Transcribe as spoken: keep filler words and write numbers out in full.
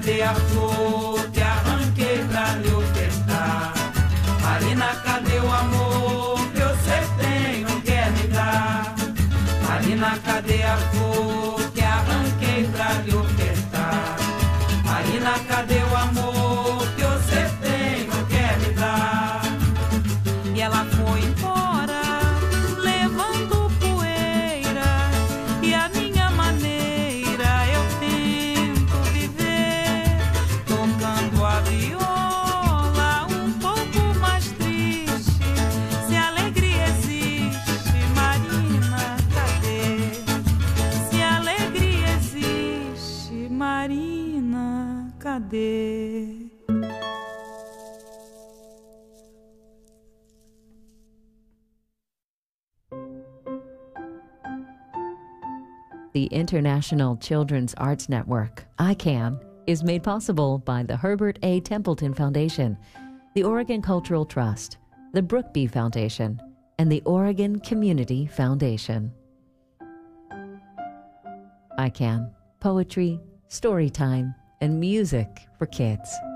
cadê a flor que arranquei pra lhe ofertar? Marina, cadê o amor que você tem, não quer me dar? Marina, cadê a flor que arranquei pra lhe ofertar? Marina, cadê o amor que você tem, não quer me dar? E ela foi embora, levando poeira, e a minha maneira eu tento viver, tocando a viola um pouco mais triste. Se a alegria existe, Marina, cadê? Se a alegria existe, Marina, cadê? The International Children's Arts Network, I CAN, is made possible by the Herbert A. Templeton Foundation, the Oregon Cultural Trust, the Brookby Foundation, and the Oregon Community Foundation. I CAN, poetry, story time, and music for kids.